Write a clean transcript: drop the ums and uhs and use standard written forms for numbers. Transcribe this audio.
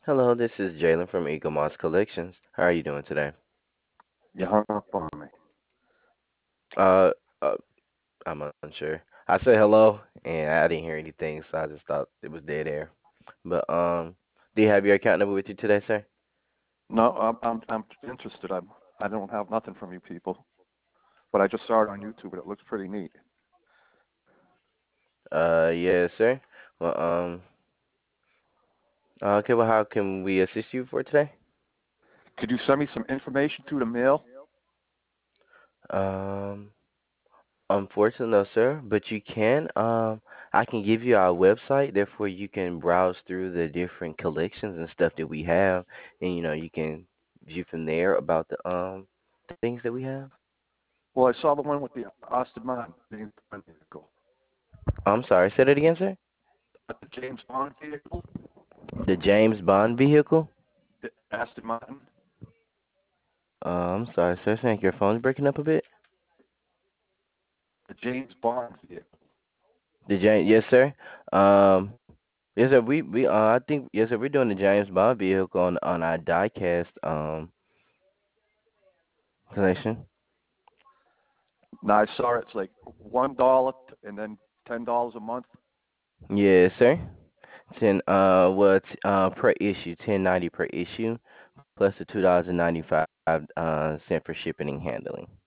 Hello, this is Jalen from Eagle Moss Collections. How are you doing today? You hung up on me. Uh, uh, I'm unsure. I said hello, and I didn't hear anything, so I just thought it was dead air. But do you have your account number with you today, sir? No, I'm interested. I don't have nothing from you people, but I just saw it on YouTube and it looks pretty neat. Yes, sir. Well, okay. Well, how can we assist you for today? Could you send me some information through the mail? Um, Unfortunately, no, sir. But you can. I can give you our website. Therefore, you can browse through the different collections and stuff that we have, and you can view from there about the things that we have. Well, I saw the one with the Aston Martin James Bond vehicle. I'm sorry. Say that again, sir. The James Bond vehicle, The James Bond vehicle. the Aston Martin, I'm sorry, sir. I think your phone's breaking up a bit. the James Bond vehicle. The James, yes, sir. Um, yes, sir. I think yes, sir. We're doing the James Bond vehicle on our diecast collection. Now I saw it's like $1 and then $10 a month. Yes, sir. Per issue, 10.90 per issue, plus the $2.95 cent for shipping and handling.